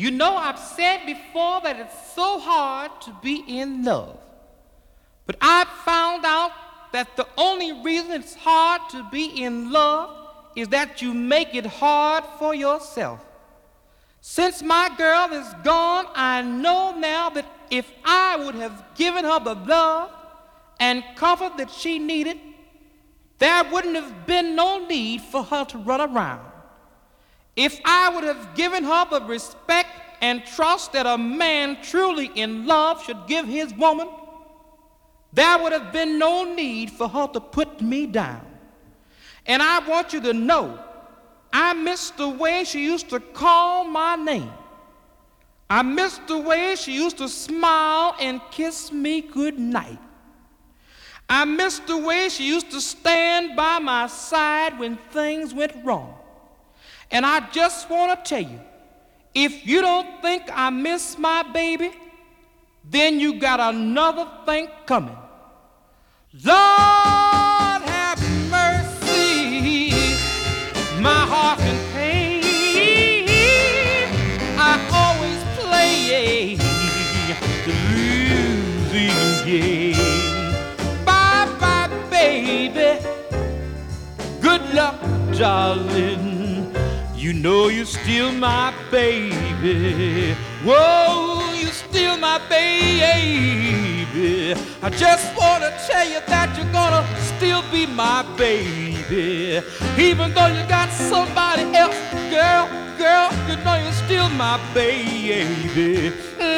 You know, I've said before that it's so hard to be in love. But I've found out that the only reason it's hard to be in love is that you make it hard for yourself. Since my girl is gone, I know now that if I would have given her the love and comfort that she needed, there wouldn't have been no need for her to run around. If I would have given her the respect and trust that a man truly in love should give his woman, there would have been no need for her to put me down. And I want you to know, I miss the way she used to call my name. I miss the way she used to smile and kiss me good night. I miss the way she used to stand by my side when things went wrong. And I just want to tell you, if you don't think I miss my baby, then you got another thing coming. Lord have mercy, my heart in pain. I always play the losing game. Bye-bye, baby. Good luck, darling. You know you're still my baby. Whoa, you're still my baby. I just want to tell you that you're gonna still be my baby. Even though you got somebody else, girl, you know you're still my baby.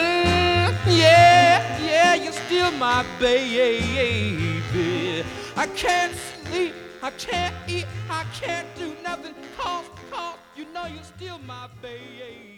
Yeah, you're still my baby. I can't sleep, I can't eat, I can't do nothing, cause you know you're still my baby.